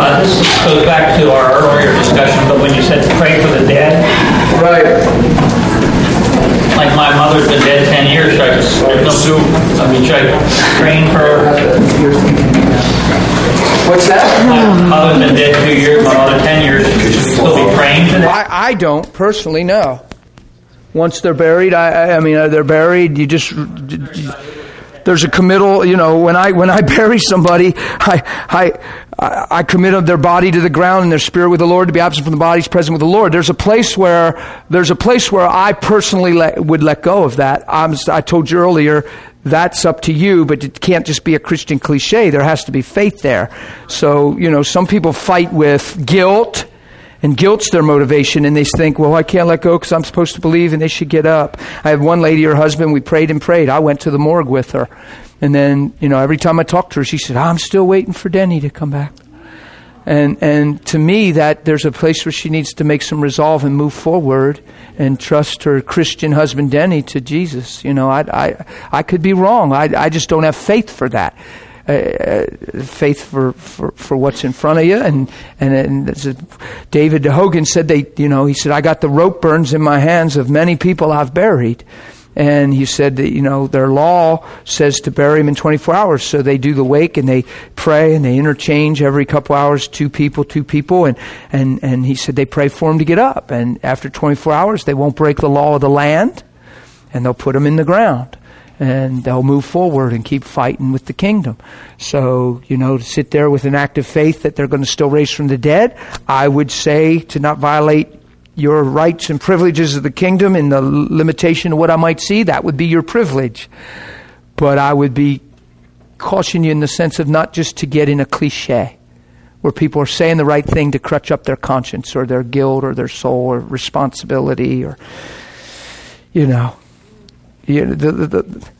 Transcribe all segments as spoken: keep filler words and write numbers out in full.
Uh, this goes back to our earlier discussion, but when you said to pray for the dead. Right. Like my mother's been dead ten years, so I just, there's no, I mean, should I praying for her? What's that? My mother's been dead two years, my mother ten years, should we still be praying for that? I, I don't, personally, no. Once they're buried, I, I mean, they're buried, you just... You, There's a committal, you know, when I when I bury somebody, I I I commit their body to the ground and their spirit with the Lord. To be absent from the body is present with the Lord. There's a place where there's a place where I personally let, would let go of that. I'm, I told you earlier, that's up to you, but it can't just be a Christian cliche. There has to be faith there. So, you know, some people fight with guilt. And guilt's their motivation, and they think, well, I can't let go because I'm supposed to believe, and they should get up. I had one lady, her husband, we prayed and prayed. I went to the morgue with her. And then, you know, every time I talked to her, she said, I'm still waiting for Denny to come back. And and to me, that there's a place where she needs to make some resolve and move forward and trust her Christian husband, Denny, to Jesus. You know, I I, I could be wrong. I, I just don't have faith for that. Uh, faith for, for, for what's in front of you. And, and, and David Hogan said, they, you know, he said, I got the rope burns in my hands of many people I've buried. And he said that, you know, their law says to bury them in twenty-four hours. So they do the wake and they pray and they interchange every couple hours, two people, two people. And, and, and he said they pray for them to get up. And after twenty-four hours, they won't break the law of the land and they'll put them in the ground. And they'll move forward and keep fighting with the kingdom. So, you know, to sit there with an act of faith that they're going to still raise from the dead, I would say to not violate your rights and privileges of the kingdom in the limitation of what I might see, that would be your privilege. But I would be caution you in the sense of not just to get in a cliche where people are saying the right thing to crutch up their conscience or their guilt or their soul or responsibility or, you know. You know, the, the, the,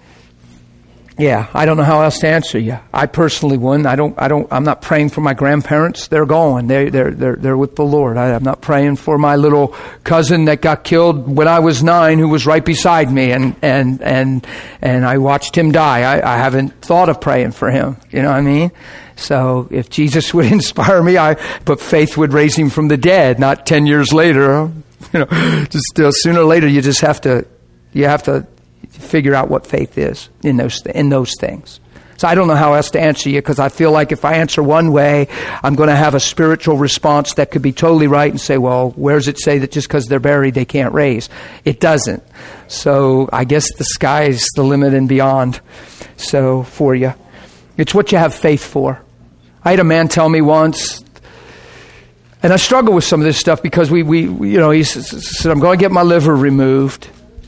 yeah, I don't know how else to answer you. I personally wouldn't. I don't. I don't. I'm not praying for my grandparents. They're gone. They, they're they're they're with the Lord. I, I'm not praying for my little cousin that got killed when I was nine, who was right beside me, and and and and I watched him die. I, I haven't thought of praying for him. You know what I mean? So if Jesus would inspire me, I but faith would raise him from the dead, not ten years later. You know, just uh, sooner or later, you just have to. You have to. Figure out what faith is in those th- in those things. So I don't know how else to answer you, because I feel like if I answer one way, I'm going to have a spiritual response that could be totally right and say, well, where does it say that just because they're buried they can't raise? It doesn't. So I guess the sky's the limit and beyond. So for you, it's what you have faith for. I had a man tell me once, and I struggle with some of this stuff because we, we, we you know, he said, I'm going to get my liver removed.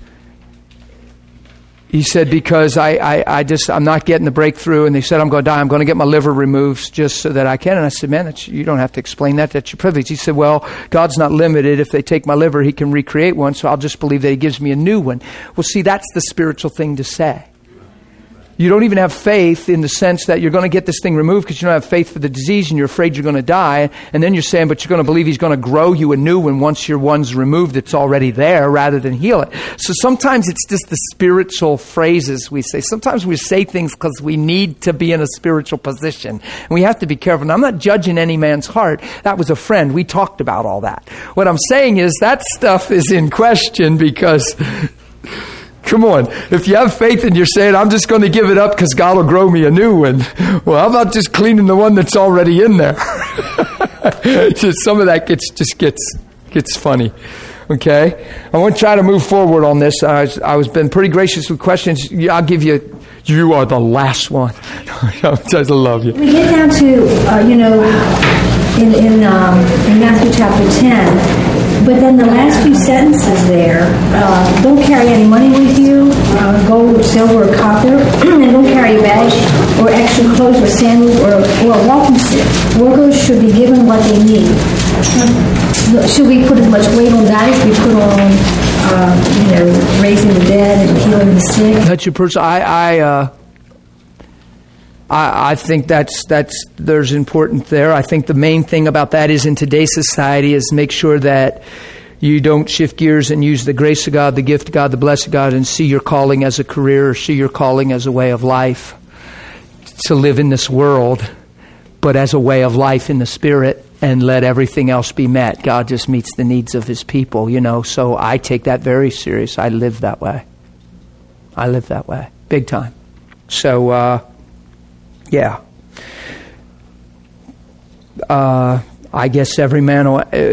He said, because I, I, I just, I'm not getting the breakthrough. And they said, I'm going to die. I'm going to get my liver removed just so that I can. And I said, man, that's, you don't have to explain that. That's your privilege. He said, well, God's not limited. If they take my liver, he can recreate one. So I'll just believe that he gives me a new one. Well, see, that's the spiritual thing to say. You don't even have faith in the sense that you're going to get this thing removed because you don't have faith for the disease and you're afraid you're going to die. And then you're saying, but you're going to believe he's going to grow you a new one once your one's removed that's already there rather than heal it. So sometimes it's just the spiritual phrases we say. Sometimes we say things because we need to be in a spiritual position. And we have to be careful. And I'm not judging any man's heart. That was a friend. We talked about all that. What I'm saying is that stuff is in question because... Come on. If you have faith and you're saying, I'm just going to give it up because God will grow me a new one. Well, how about just cleaning the one that's already in there? Just some of that gets just gets gets funny. Okay? I want to try to move forward on this. I was, I was been pretty gracious with questions. I'll give you, you are the last one. I just love you. We get down to, uh, you know, in, in, um, in Matthew chapter ten, but then the last few sentences there, uh, don't carry any money with you, uh, gold, silver, or copper, and don't carry a bag or extra clothes or sandals or, or a walking stick. Workers should be given what they need. Should we put as much weight on that as we put on, uh, you know, raising the dead and healing the sick? That's your person. I, I, uh, I, I think that's that's there's important there. I think the main thing about that is in today's society is make sure that you don't shift gears and use the grace of God, the gift of God, the blessing of God, and see your calling as a career or see your calling as a way of life to live in this world. but as a way of life in the Spirit, and let everything else be met. God just meets the needs of His people, you know. So I take that very serious. I live that way. I live that way, big time. So, uh, yeah. Uh, I guess every man,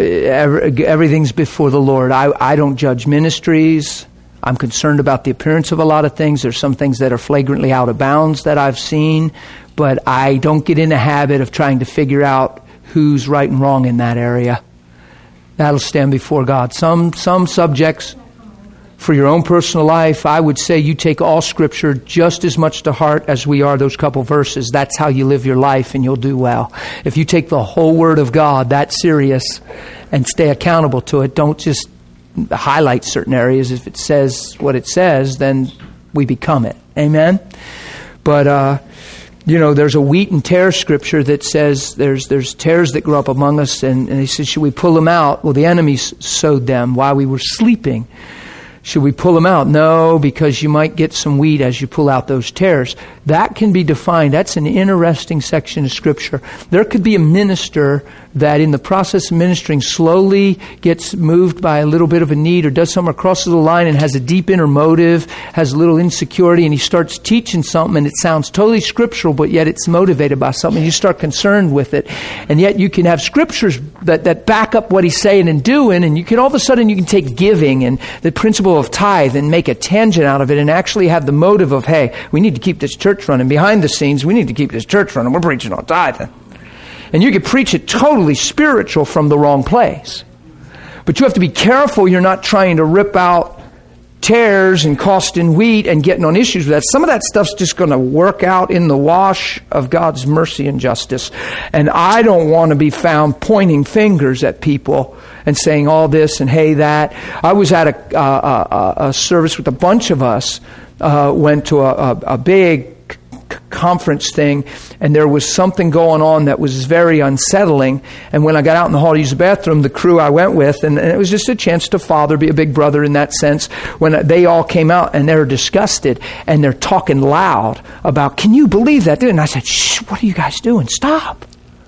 every, everything's before the Lord. I, I don't judge ministries. I'm concerned about the appearance of a lot of things. There's some things that are flagrantly out of bounds that I've seen, but I don't get in the habit of trying to figure out who's right and wrong in that area. That'll stand before God. Some some subjects for your own personal life, I would say you take all Scripture just as much to heart as we are those couple verses. That's how you live your life, and you'll do well. If you take the whole Word of God that serious and stay accountable to it, don't just highlight certain areas. If it says what it says, then we become it. Amen? But, uh, you know, there's a wheat and tare scripture that says there's there's tares that grow up among us, and, and he says, should we pull them out? Well, the enemy sowed them while we were sleeping. Should we pull them out? No, because you might get some wheat as you pull out those tares. That can be defined. That's an interesting section of Scripture. There could be a minister that in the process of ministering slowly gets moved by a little bit of a need or does something, crosses the line and has a deep inner motive, has a little insecurity, and he starts teaching something and it sounds totally scriptural, but yet it's motivated by something. You start concerned with it. And yet you can have scriptures that, that back up what he's saying and doing, and you can all of a sudden you can take giving and the principle of tithe and make a tangent out of it and actually have the motive of, hey, we need to keep this church running. Behind the scenes, we need to keep this church running. We're preaching on tithing. And you could preach it totally spiritual from the wrong place. But you have to be careful you're not trying to rip out tares and costing wheat and getting on issues with that. Some of that stuff's just going to work out in the wash of God's mercy and justice. And I don't want to be found pointing fingers at people and saying all this and hey that. I was at a, uh, a, a service with a bunch of us, uh, went to a, a, a big conference thing, and there was something going on that was very unsettling. And when I got out in the hall to use the bathroom, the crew I went with, and, and it was just a chance to father, be a big brother in that sense, when they all came out and they're disgusted and they're talking loud about, can you believe that? And I said, shh, what are you guys doing? Stop.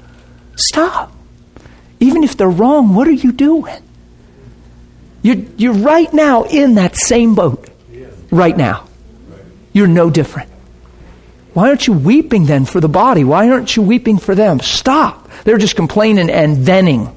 Stop. Even if they're wrong, what are you doing? You're, you're right now in that same boat. Right now. You're no different. Why aren't you weeping then for the body? Why aren't you weeping for them? Stop. They're just complaining and venting.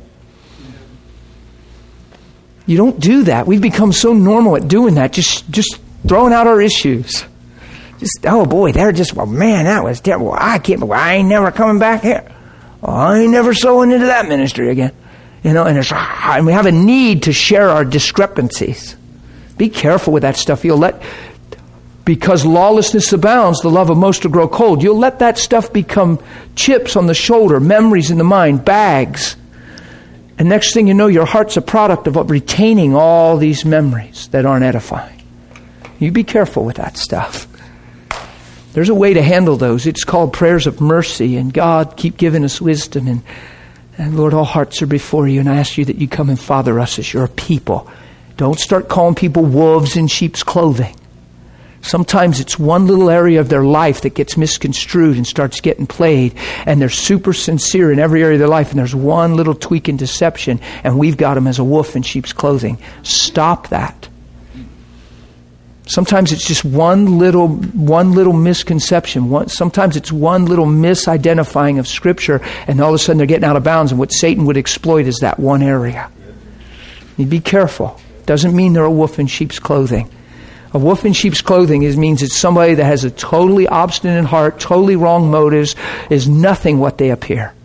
You don't do that. We've become so normal at doing that. Just just throwing out our issues. Just, oh boy, they're just, well man, that was terrible. I can't, well, I ain't never coming back here. Well, I ain't never sowing into that ministry again. You know, and, it's, and we have a need to share our discrepancies. Be careful with that stuff. You'll let... Because lawlessness abounds, the love of most will grow cold. You'll let that stuff become chips on the shoulder, memories in the mind, bags. And next thing you know, your heart's a product of retaining all these memories that aren't edifying. You be careful with that stuff. There's a way to handle those. It's called prayers of mercy. And God, keep giving us wisdom. And, and Lord, all hearts are before you. And I ask you that you come and father us as your people. Don't start calling people wolves in sheep's clothing. Sometimes it's one little area of their life that gets misconstrued and starts getting played, and they're super sincere in every area of their life, and there's one little tweak in deception, and we've got them as a wolf in sheep's clothing. Stop that. Sometimes it's just one little one little misconception. One, sometimes it's one little misidentifying of Scripture, and all of a sudden they're getting out of bounds, and what Satan would exploit is that one area. You be careful. Doesn't mean they're a wolf in sheep's clothing. A wolf in sheep's clothing is, means it's somebody that has a totally obstinate heart, totally wrong motives, is nothing what they appear.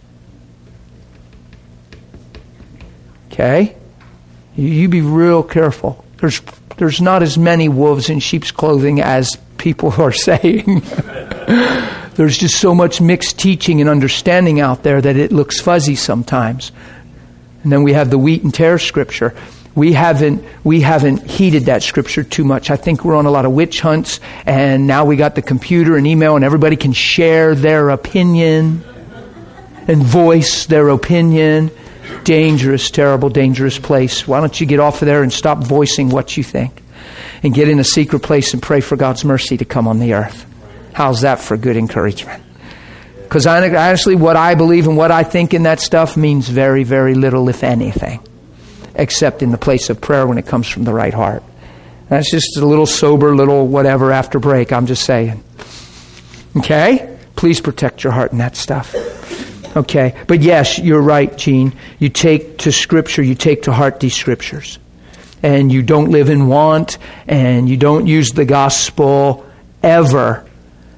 Okay? You, you be real careful. There's there's not as many wolves in sheep's clothing as people are saying. There's just so much mixed teaching and understanding out there that it looks fuzzy sometimes. And then we have the wheat and tare scripture. We haven't we haven't heeded that scripture too much. I think we're on a lot of witch hunts, and now we got the computer and email, and everybody can share their opinion and voice their opinion. Dangerous, terrible, dangerous place. Why don't you get off of there and stop voicing what you think and get in a secret place and pray for God's mercy to come on the earth? How's that for good encouragement? Because honestly, what I believe and what I think in that stuff means very, very little, if anything, except in the place of prayer when it comes from the right heart. That's just a little sober, little whatever after break, I'm just saying. Okay? Please protect your heart in that stuff. Okay? But yes, you're right, Gene. You take to Scripture, you take to heart these Scriptures. And you don't live in want, and you don't use the gospel ever,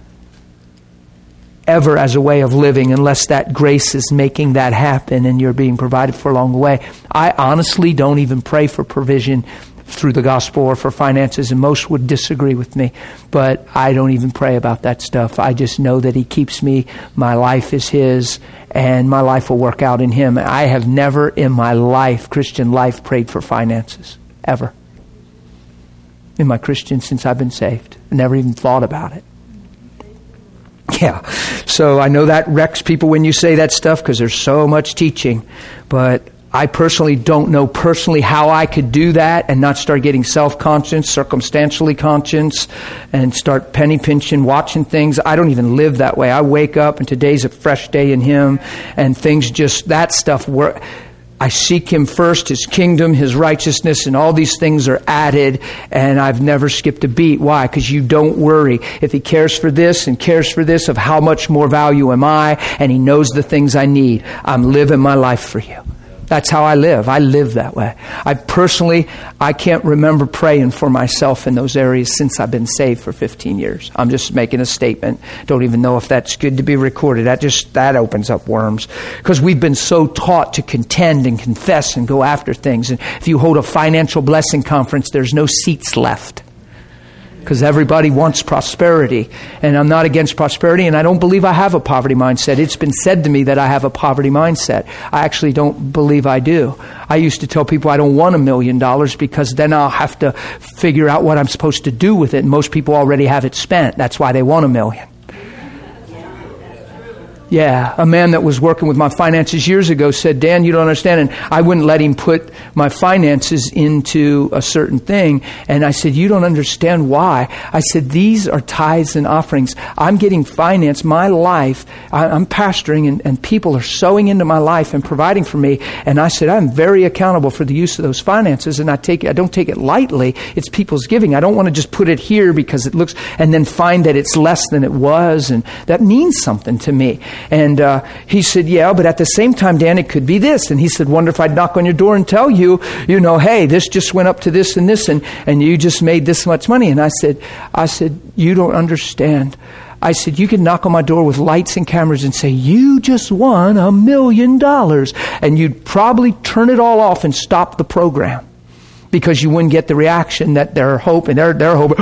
ever as a way of living unless that grace is making that happen and you're being provided for along the way. I honestly don't even pray for provision through the gospel or for finances, and most would disagree with me, but I don't even pray about that stuff. I just know that He keeps me, my life is His, and my life will work out in Him. I have never in my life, Christian life, prayed for finances, ever. In my Christian, since I've been saved. I never even thought about it. Yeah, so I know that wrecks people when you say that stuff because there's so much teaching, but I personally don't know personally how I could do that and not start getting self-conscious, circumstantially conscious, and start penny pinching, watching things. I don't even live that way. I wake up and today's a fresh day in Him, and things just, that stuff work. I seek Him first, His kingdom, His righteousness, and all these things are added, and I've never skipped a beat. Why? Because you don't worry. If He cares for this and cares for this, of how much more value am I, and He knows the things I need. I'm living my life for You. That's how I live. I live that way. I personally, I can't remember praying for myself in those areas since I've been saved for fifteen years. I'm just making a statement. Don't even know if that's good to be recorded. That just, that opens up worms. Because we've been so taught to contend and confess and go after things. And if you hold a financial blessing conference, there's no seats left. Because everybody wants prosperity. And I'm not against prosperity, and I don't believe I have a poverty mindset. It's been said to me that I have a poverty mindset. I actually don't believe I do. I used to tell people I don't want a million dollars because then I'll have to figure out what I'm supposed to do with it. And most people already have it spent. That's why they want a million. Yeah, a man that was working with my finances years ago said, Dan, you don't understand. And I wouldn't let him put my finances into a certain thing. And I said, you don't understand why. I said, these are tithes and offerings. I'm getting finance. My life, I'm pastoring, and, and people are sowing into my life and providing for me. And I said, I'm very accountable for the use of those finances. And I take I don't take it lightly. It's people's giving. I don't want to just put it here because it looks, and then find that it's less than it was. And that means something to me. And uh, he said, yeah, but at the same time, Dan, it could be this. And he said, wonder if I'd knock on your door and tell you, you know, hey, this just went up to this and this, and, and you just made this much money. And I said, I said, you don't understand. I said, you can knock on my door with lights and cameras and say, you just won a million dollars. And you'd probably turn it all off and stop the program because you wouldn't get the reaction that they're hoping. They're, they're hoping,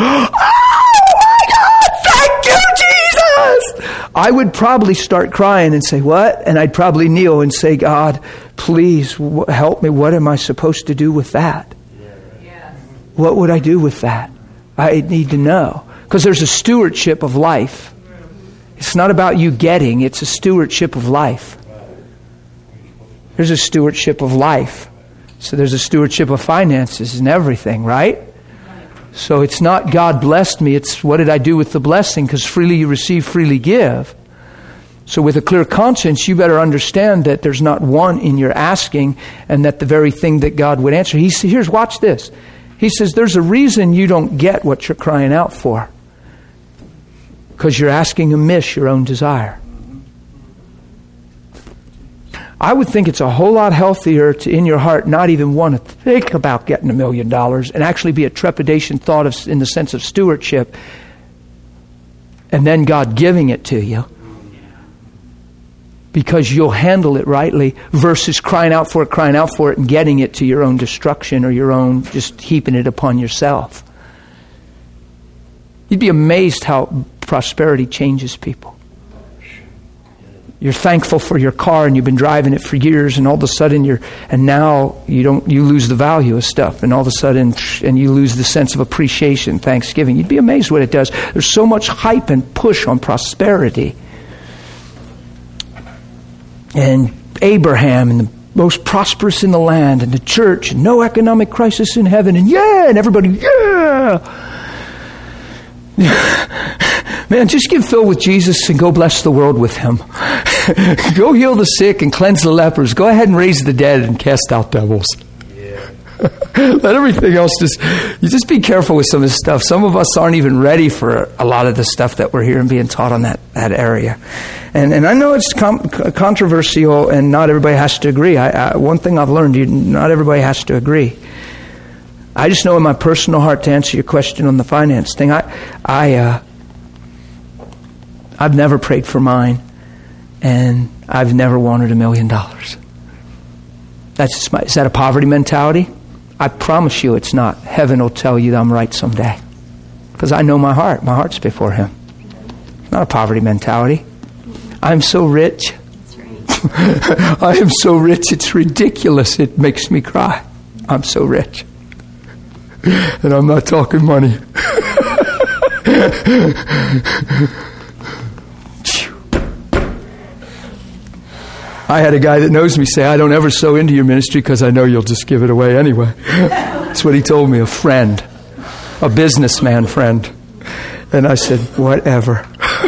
I would probably start crying and say, what? And I'd probably kneel and say, God, please w- help me. What am I supposed to do with that? Yes. What would I do with that? I need to know. Because there's a stewardship of life. It's not about you getting. It's a stewardship of life. There's a stewardship of life. So there's a stewardship of finances and everything, right? So it's not God blessed me, it's what did I do with the blessing? Because freely you receive, freely give. So with a clear conscience, you better understand that there's not one in your asking, and that the very thing that God would answer. He says, here's, watch this. He says, there's a reason you don't get what you're crying out for. Because you're asking amiss your own desire. I would think it's a whole lot healthier to, in your heart, not even want to think about getting a million dollars and actually be a trepidation thought of, in the sense of stewardship, and then God giving it to you because you'll handle it rightly, versus crying out for it, crying out for it, and getting it to your own destruction or your own, just heaping it upon yourself. You'd be amazed how prosperity changes people. You're thankful for your car and you've been driving it for years, and all of a sudden you're, and now you don't, you lose the value of stuff, and all of a sudden, and you lose the sense of appreciation, thanksgiving. You'd be amazed what it does. There's so much hype and push on prosperity. And Abraham and the most prosperous in the land, and the church, and no economic crisis in heaven, and yeah, and everybody, yeah. Man, just get filled with Jesus and go bless the world with Him. Go heal the sick and cleanse the lepers. Go ahead and raise the dead and cast out devils. Yeah. Let everything else just, you just be careful with some of this stuff. Some of us aren't even ready for a lot of the stuff that we're hearing being taught on that, that area. And and I know it's com- controversial and not everybody has to agree. I, I, one thing I've learned, you, not everybody has to agree. I just know in my personal heart, to answer your question on the finance thing, I, I, uh, I've never prayed for mine, and I've never wanted a million dollars. That's just my, is that a poverty mentality? I promise you it's not. Heaven will tell you that I'm right someday. Because I know my heart. My heart's before Him. It's not a poverty mentality. I'm so rich. I am so rich, it's ridiculous. It makes me cry. I'm so rich. And I'm not talking money. I had a guy that knows me say, I don't ever sow into your ministry because I know you'll just give it away anyway. That's what he told me, a friend, a businessman friend. And I said, whatever.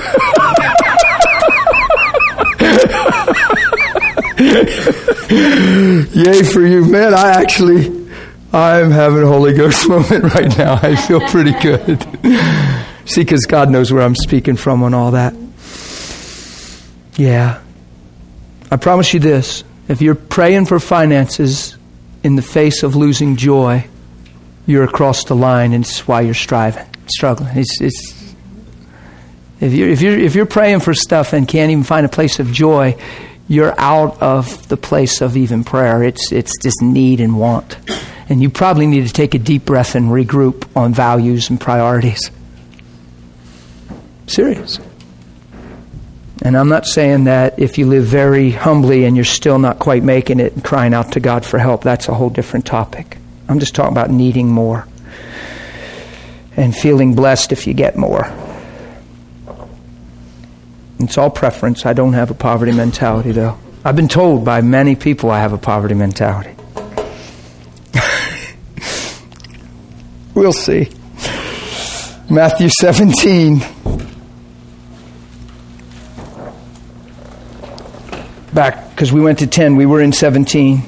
Yay for you, man. I actually, I'm having a Holy Ghost moment right now. I feel pretty good. See, because God knows where I'm speaking from on all that. Yeah. I promise you this, if you're praying for finances in the face of losing joy, you're across the line, and it's why you're striving, struggling. It's, it's, if you're, if you're, if you're praying for stuff and can't even find a place of joy, you're out of the place of even prayer. It's, it's just need and want. And you probably need to take a deep breath and regroup on values and priorities. Serious. And I'm not saying that if you live very humbly and you're still not quite making it and crying out to God for help, that's a whole different topic. I'm just talking about needing more and feeling blessed if you get more. It's all preference. I don't have a poverty mentality, though. I've been told by many people I have a poverty mentality. We'll see. Matthew seventeen. Back, because we went to ten, we were in seventeen.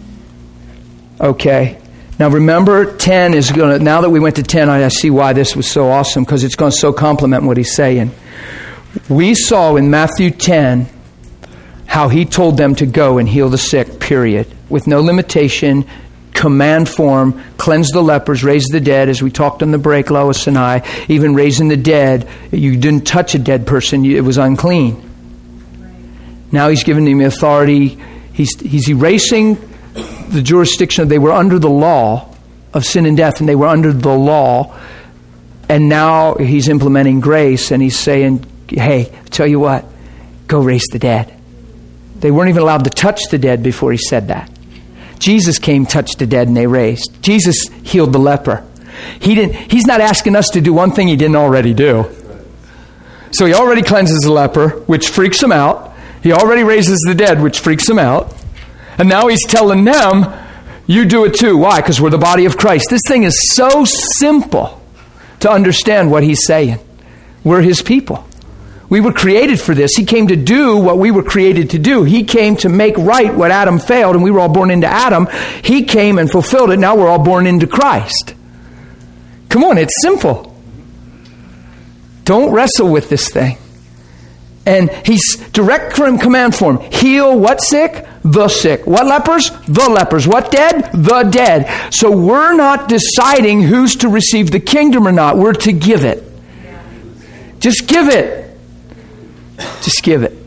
Okay. Now remember, ten is going to, now that we went to ten, I, I see why this was so awesome, because it's going to so complement what he's saying. We saw in Matthew ten how he told them to go and heal the sick, period. With no limitation, command form, cleanse the lepers, raise the dead, as we talked on the break, Lois and I, even raising the dead. You didn't touch a dead person, it was unclean. Now he's giving them authority. He's, he's erasing the jurisdiction. They were under the law of sin and death, and they were under the law. And now he's implementing grace, and he's saying, hey, tell you what, go raise the dead. They weren't even allowed to touch the dead before he said that. Jesus came, touched the dead, and they raised. Jesus healed the leper. He didn't. He's not asking us to do one thing he didn't already do. So he already cleanses the leper, which freaks him out. He already raises the dead, which freaks him out. And now he's telling them, you do it too. Why? Because we're the body of Christ. This thing is so simple to understand what he's saying. We're his people. We were created for this. He came to do what we were created to do. He came to make right what Adam failed, and we were all born into Adam. He came and fulfilled it. Now we're all born into Christ. Come on, it's simple. Don't wrestle with this thing. And he's direct from command form. Heal what sick? The sick. What lepers? The lepers. What dead? The dead. So we're not deciding who's to receive the kingdom or not. We're to give it. Just give it. Just give it.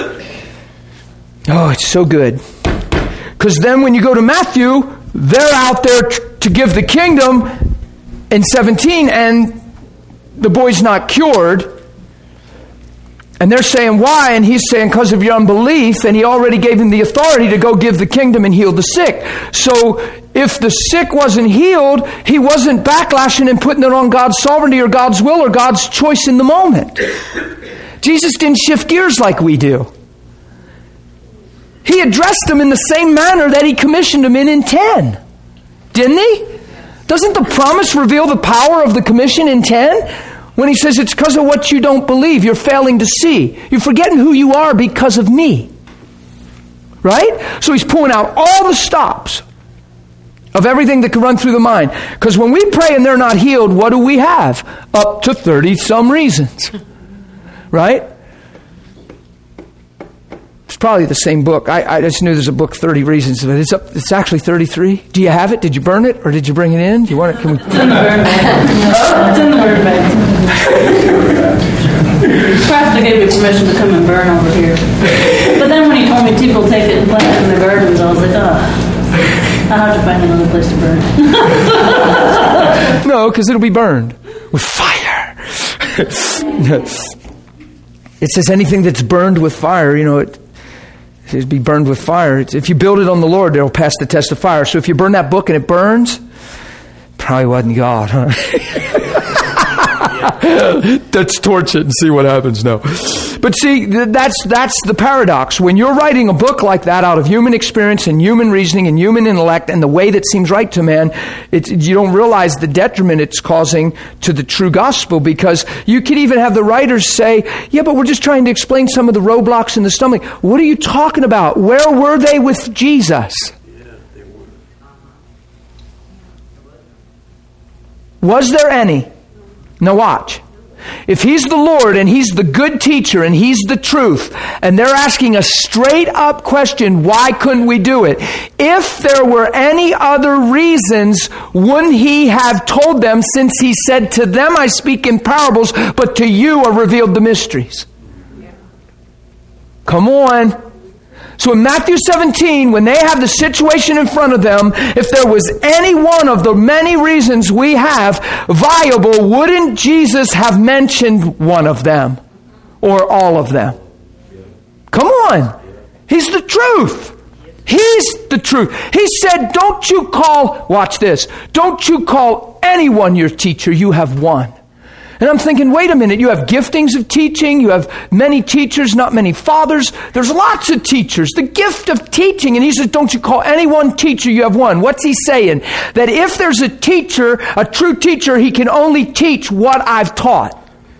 Oh, it's so good. Because then when you go to Matthew, they're out there tr- to give the kingdom in seventeen, and the boy's not cured. And they're saying, why? And he's saying, because of your unbelief. And he already gave him the authority to go give the kingdom and heal the sick. So if the sick wasn't healed, he wasn't backlashing and putting it on God's sovereignty or God's will or God's choice in the moment. Jesus didn't shift gears like we do. He addressed them in the same manner that he commissioned them in in ten. Didn't he? Doesn't the promise reveal the power of the commission in ten? When he says it's because of what you don't believe, you're failing to see. You're forgetting who you are because of me. Right? So he's pulling out all the stops of everything that can run through the mind. Because when we pray and they're not healed, what do we have? Up to thirty some reasons. Right? It's probably the same book. I, I just knew there's a book, thirty Reasons, but it's up. It's actually thirty-three. Do you have it? Did you burn it, or did you bring it in? Do you want it? Can we? It's in the burn bag. It's in the burn bag. Pastor gave me permission to come and burn over here, but then when he told me people take it and plant it in their gardens, I was like, oh. I'll have to find another place to burn. No, because it'll be burned with fire. It says anything that's burned with fire, you know, it says be burned with fire. It's, if you build it on the Lord, it'll pass the test of fire. So if you burn that book and it burns, probably wasn't God, huh? Let's torch it and see what happens now. But see, that's that's the paradox. When you're writing a book like that out of human experience and human reasoning and human intellect and the way that seems right to man, it, you don't realize the detriment it's causing to the true gospel, because you could even have the writers say, yeah, but we're just trying to explain some of the roadblocks in the stomach. What are you talking about? Where were they with Jesus? Was there any? Now watch. If He's the Lord and He's the good teacher and He's the truth, and they're asking a straight up question, why couldn't we do it? If there were any other reasons, wouldn't He have told them, since He said, to them I speak in parables, but to you are revealed the mysteries? Come on. So in Matthew seventeen, when they have the situation in front of them, if there was any one of the many reasons we have viable, wouldn't Jesus have mentioned one of them or all of them? Come on. He's the truth. He's the truth. He said, don't you call, watch this, don't you call anyone your teacher, you have one. And I'm thinking, wait a minute, you have giftings of teaching, you have many teachers, not many fathers. There's lots of teachers. The gift of teaching. And he says, don't you call any one teacher, you have one. What's he saying? That if there's a teacher, a true teacher, he can only teach what I've taught.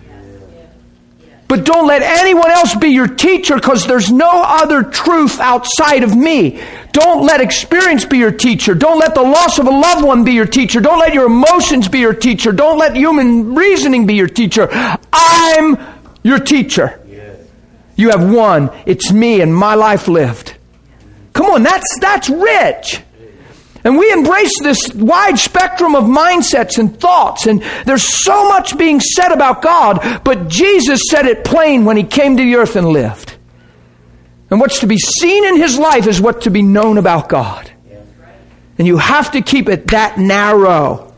But don't let anyone else be your teacher, because there's no other truth outside of me. Don't let experience be your teacher. Don't let the loss of a loved one be your teacher. Don't let your emotions be your teacher. Don't let human reasoning be your teacher. I'm your teacher. You have one. It's me and my life lived. Come on, that's that's rich. And we embrace this wide spectrum of mindsets and thoughts. And there's so much being said about God. But Jesus said it plain when He came to the earth and lived. And what's to be seen in His life is what to be known about God. And you have to keep it that narrow.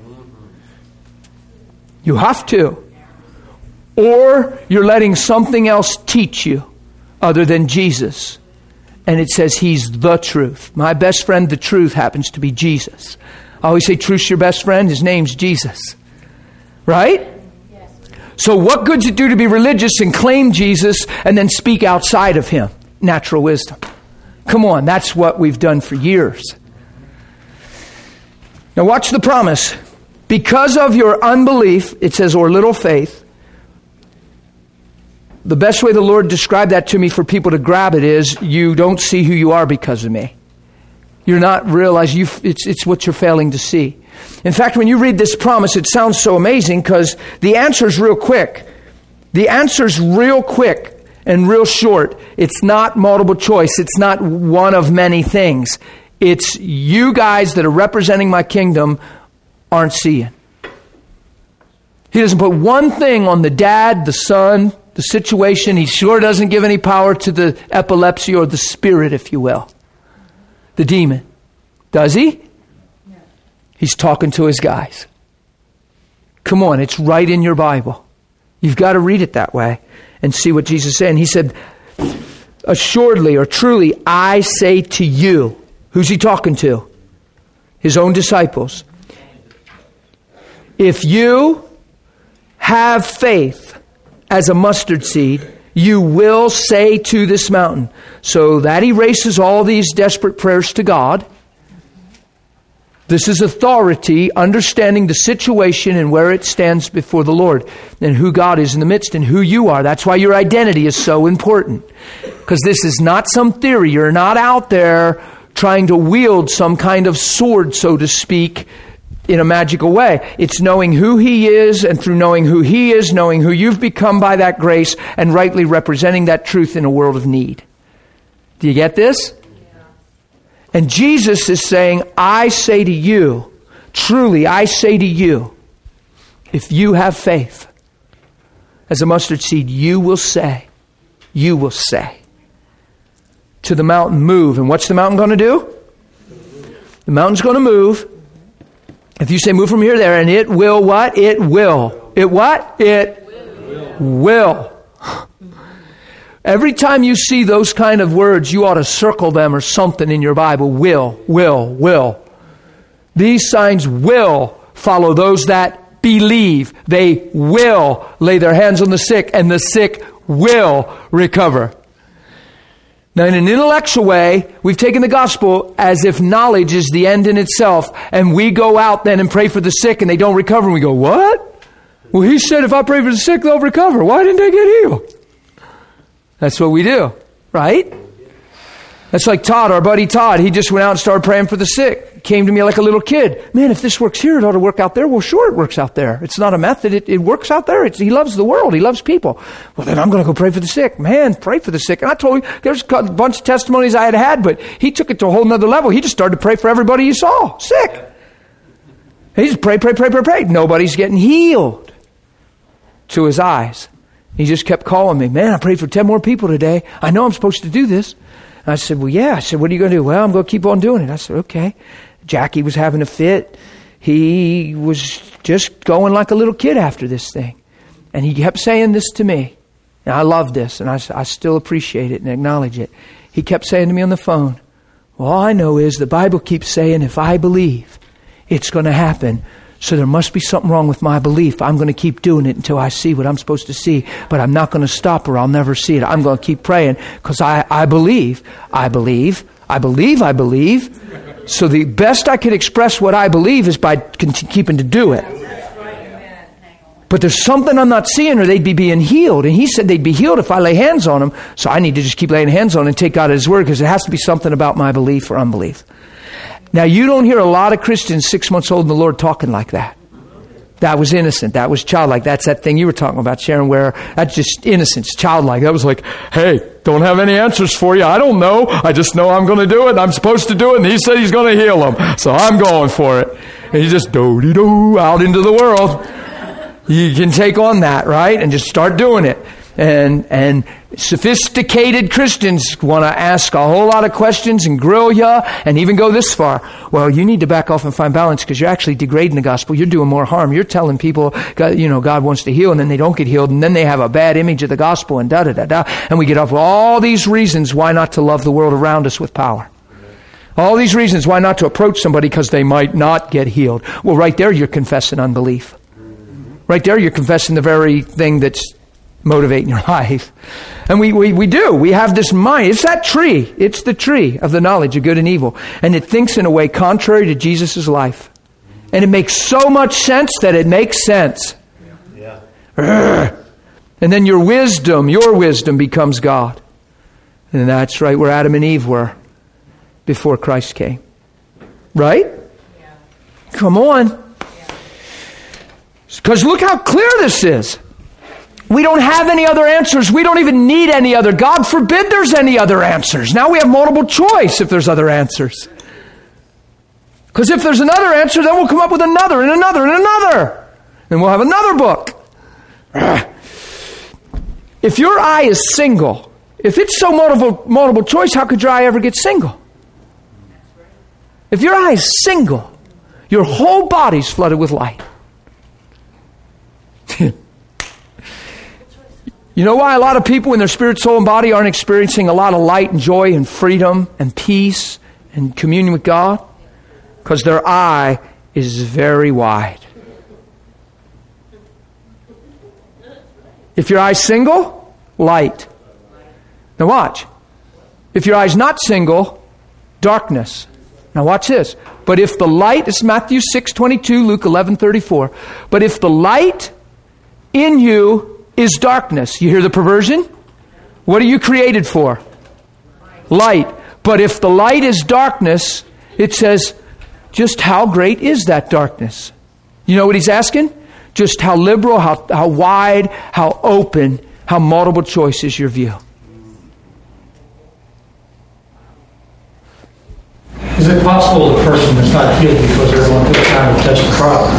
You have to. Or you're letting something else teach you other than Jesus. And it says He's the truth. My best friend, the truth, happens to be Jesus. I always say truth's your best friend. His name's Jesus. Right? Yes. So what good's it do to be religious and claim Jesus and then speak outside of Him? Natural wisdom. Come on, that's what we've done for years. Now watch the promise. Because of your unbelief, it says, or little faith, the best way the Lord described that to me for people to grab it is, you don't see who you are because of me. You're not realizing you. It's it's what you're failing to see. In fact, when you read this promise, it sounds so amazing because the answer's real quick. The answer's real quick and real short. It's not multiple choice. It's not one of many things. It's you guys that are representing my kingdom aren't seeing. He doesn't put one thing on the dad, the son, the situation. He sure doesn't give any power to the epilepsy or the spirit, if you will. The demon. Does he? No. He's talking to his guys. Come on, it's right in your Bible. You've got to read it that way and see what Jesus said. And He said, assuredly or truly, I say to you. Who's He talking to? His own disciples. If you have faith as a mustard seed, you will say to this mountain. So that erases all these desperate prayers to God. This is authority, understanding the situation and where it stands before the Lord and who God is in the midst and who you are. That's why your identity is so important. Because this is not some theory. You're not out there trying to wield some kind of sword, so to speak, in a magical way. It's knowing who He is, and through knowing who He is, knowing who you've become by that grace, and rightly representing that truth in a world of need. Do you get this? Yeah. And Jesus is saying, I say to you, truly I say to you, if you have faith as a mustard seed, you will say, you will say to the mountain, move. And what's the mountain going to do? The mountain's going to move. If you say move from here to there, and it will what? It will. It what? It will. will. Every time you see those kind of words, you ought to circle them or something in your Bible. Will, will, will. These signs will follow those that believe. They will lay their hands on the sick, and the sick will recover. Now, in an intellectual way, we've taken the gospel as if knowledge is the end in itself, and we go out then and pray for the sick, and they don't recover, and we go, what? Well, He said if I pray for the sick, they'll recover. Why didn't they get healed? That's what we do, right? That's like Todd, our buddy Todd. He just went out and started praying for the sick. Came to me like a little kid. Man, if this works here, it ought to work out there. Well, sure, it works out there. It's not a method. It, it works out there. It's, he loves the world. He loves people. Well, then I'm going to go pray for the sick. Man, pray for the sick. And I told you, there's a bunch of testimonies I had had, but he took it to a whole nother level. He just started to pray for everybody he saw sick. He just pray, pray, pray, pray, pray. Nobody's getting healed to his eyes. He just kept calling me. Man, I prayed for ten more people today. I know I'm supposed to do this. And I said, well, yeah. I said, what are you going to do? Well, I'm going to keep on doing it. I said, okay. Jackie was having a fit. He was just going like a little kid after this thing. And he kept saying this to me. And I love this, and I, I still appreciate it and acknowledge it. He kept saying to me on the phone, well, all I know is the Bible keeps saying if I believe, it's going to happen. So there must be something wrong with my belief. I'm going to keep doing it until I see what I'm supposed to see. But I'm not going to stop or I'll never see it. I'm going to keep praying because I, I believe. I believe. I believe. I believe. So the best I could express what I believe is by cont- keeping to do it. But there's something I'm not seeing or they'd be being healed. And he said they'd be healed if I lay hands on them. So I need to just keep laying hands on them and take God at His word because it has to be something about my belief or unbelief. Now, you don't hear a lot of Christians six months old in the Lord talking like that. That was innocent. That was childlike. That's that thing you were talking about, Sharon, where that's just innocence, childlike. That was like, hey, don't have any answers for you. I don't know. I just know I'm going to do it. I'm supposed to do it. And He said He's going to heal them. So I'm going for it. And you just do-de-do out into the world. You can take on that, right? And just start doing it. And and sophisticated Christians want to ask a whole lot of questions and grill you and even go this far. Well, you need to back off and find balance because you're actually degrading the gospel. You're doing more harm. You're telling people, God, you know, God wants to heal, and then they don't get healed, and then they have a bad image of the gospel and da-da-da-da. And we get off with all these reasons why not to love the world around us with power. All these reasons why not to approach somebody because they might not get healed. Well, right there you're confessing unbelief. Right there you're confessing the very thing that's motivating your life. And we, we, we do. We have this mind. It's that tree. It's the tree of the knowledge of good and evil. And it thinks in a way contrary to Jesus' life. And it makes so much sense that it makes sense. Yeah. And then your wisdom, your wisdom becomes God. And that's right where Adam and Eve were before Christ came. Right? Yeah. Come on. Because look how clear this is. We don't have any other answers. We don't even need any other. God forbid there's any other answers. Now we have multiple choice if there's other answers. Because if there's another answer, then we'll come up with another and another and another. And we'll have another book. If your eye is single, if it's so multiple, multiple choice, how could your eye ever get single? If your eye is single, your whole body's flooded with light. You know why a lot of people in their spirit, soul, and body aren't experiencing a lot of light and joy and freedom and peace and communion with God? Because their eye is very wide. If your eye's single, light. Now watch. If your eye's not single, darkness. Now watch this. But if the light, this is Matthew six twenty-two, Luke eleven thirty-four. But if the light in you is darkness, you hear the perversion? What are you created for? Light. But if the light is darkness, it says, just how great is that darkness? You know what he's asking? Just how liberal, how, how wide, how open, how multiple choice is your view. Is it possible the person is not healed because they're going through a time of test and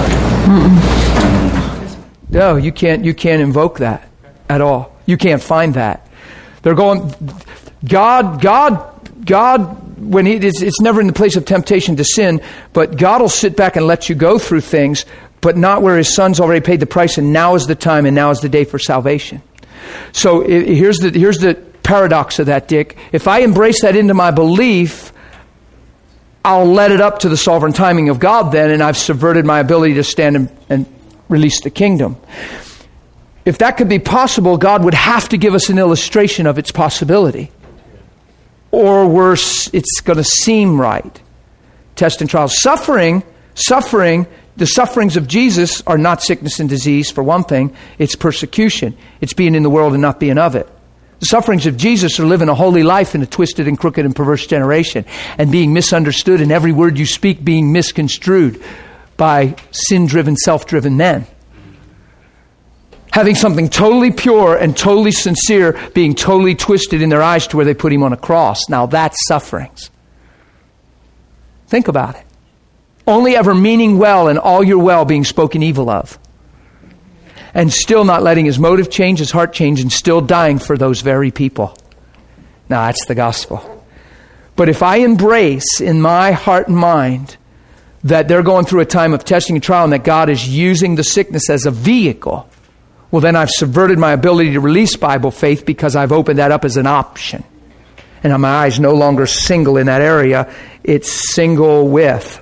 trial? No, you can't. You can't invoke that at all. You can't find that. They're going. God, God, God. When he, it's, it's never in the place of temptation to sin, but God will sit back and let you go through things, but not where His Son's already paid the price, and now is the time, and now is the day for salvation. So it, here's the here's the paradox of that, Dick. If I embrace that into my belief, I'll let it up to the sovereign timing of God then, and I've subverted my ability to stand and, and release the kingdom. If that could be possible, God would have to give us an illustration of its possibility. Or worse, it's going to seem right. Test and trials. Suffering, suffering, the sufferings of Jesus are not sickness and disease, for one thing. It's persecution. It's being in the world and not being of it. The sufferings of Jesus are living a holy life in a twisted and crooked and perverse generation, and being misunderstood, and every word you speak being misconstrued by sin-driven, self-driven men. Having something totally pure and totally sincere being totally twisted in their eyes to where they put Him on a cross. Now that's sufferings. Think about it. Only ever meaning well and all your well being spoken evil of. And still not letting His motive change, His heart change, and still dying for those very people. Now that's the gospel. But if I embrace in my heart and mind that they're going through a time of testing and trial and that God is using the sickness as a vehicle, well then I've subverted my ability to release Bible faith because I've opened that up as an option. And my eye's no longer single in that area, it's single with.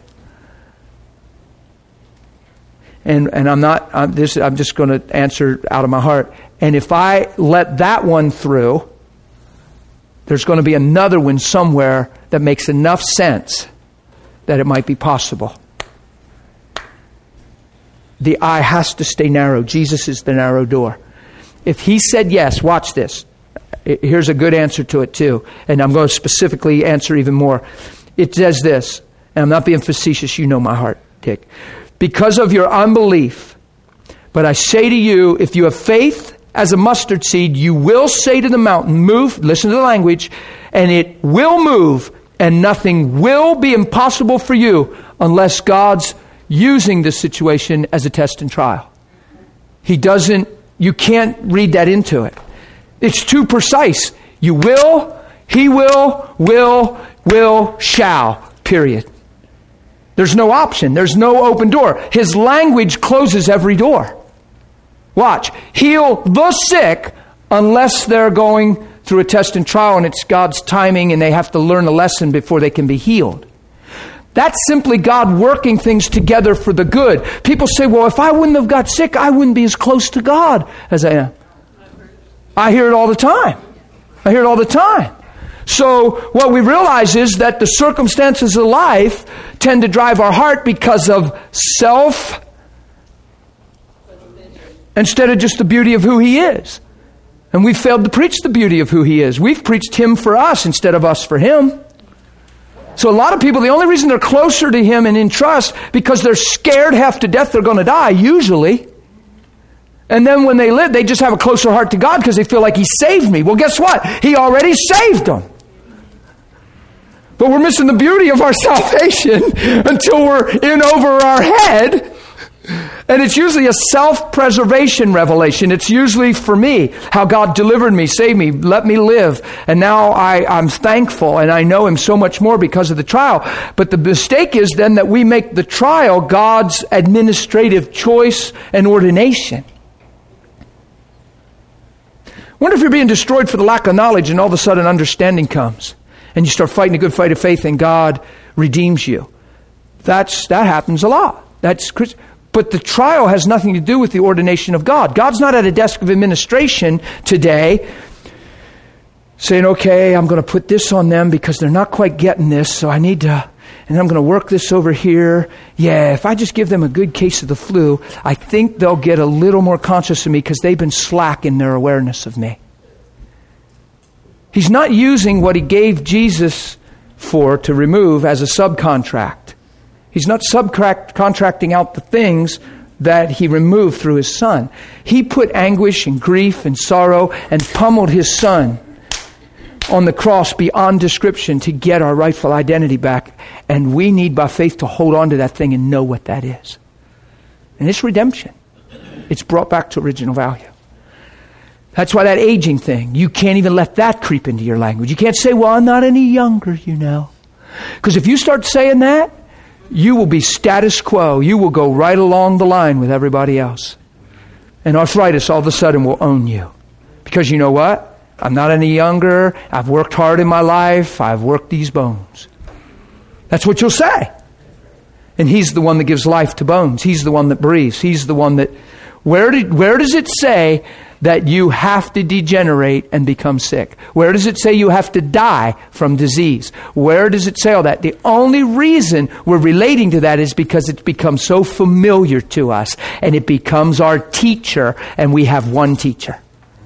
And and I'm not, I'm, this, I'm just going to answer out of my heart. And if I let that one through, there's going to be another one somewhere that makes enough sense that it might be possible. The eye has to stay narrow. Jesus is the narrow door. If He said yes, watch this. Here's a good answer to it too. And I'm going to specifically answer even more. It says this, and I'm not being facetious, you know my heart, Dick. Because of your unbelief. But I say to you, if you have faith as a mustard seed, you will say to the mountain, move, listen to the language, and it will move, and nothing will be impossible for you unless God's using this situation as a test and trial. He doesn't, you can't read that into it. It's too precise. You will, He will, will, will, shall, period. There's no option. There's no open door. His language closes every door. Watch. Heal the sick unless they're going through a test and trial and it's God's timing and they have to learn a lesson before they can be healed. That's simply God working things together for the good. People say, well, if I wouldn't have got sick, I wouldn't be as close to God as I am. I hear it all the time. I hear it all the time. So what we realize is that the circumstances of life tend to drive our heart because of self instead of just the beauty of who He is. And we've failed to preach the beauty of who He is. We've preached Him for us instead of us for Him. So a lot of people, the only reason they're closer to Him and in trust, because they're scared half to death they're going to die, usually. And then when they live, they just have a closer heart to God because they feel like He saved me. Well, guess what? He already saved them. But we're missing the beauty of our salvation until we're in over our head. And it's usually a self-preservation revelation. It's usually for me, how God delivered me, saved me, let me live. And now I, I'm thankful and I know Him so much more because of the trial. But the mistake is then that we make the trial God's administrative choice and ordination. Wonder if you're being destroyed for the lack of knowledge and all of a sudden understanding comes. And you start fighting a good fight of faith and God redeems you. That's that happens a lot. That's But the trial has nothing to do with the ordination of God. God's not at a desk of administration today saying, okay, I'm going to put this on them because they're not quite getting this, so I need to and I'm going to work this over here. Yeah, if I just give them a good case of the flu, I think they'll get a little more conscious of me because they've been slack in their awareness of me. He's not using what he gave Jesus for to remove as a subcontract. He's not subcontracting out the things that he removed through his son. He put anguish and grief and sorrow and pummeled his son on the cross beyond description to get our rightful identity back. And we need by faith to hold on to that thing and know what that is. And it's redemption. It's brought back to original value. That's why that aging thing, you can't even let that creep into your language. You can't say, well, I'm not any younger, you know. Because if you start saying that, you will be status quo. You will go right along the line with everybody else. And arthritis all of a sudden will own you. Because you know what? I'm not any younger. I've worked hard in my life. I've worked these bones. That's what you'll say. And he's the one that gives life to bones. He's the one that breathes. He's the one that... Where did, where does it say that you have to degenerate and become sick? Where does it say you have to die from disease? Where does it say all that? The only reason we're relating to that is because it's become so familiar to us, and it becomes our teacher, and we have one teacher.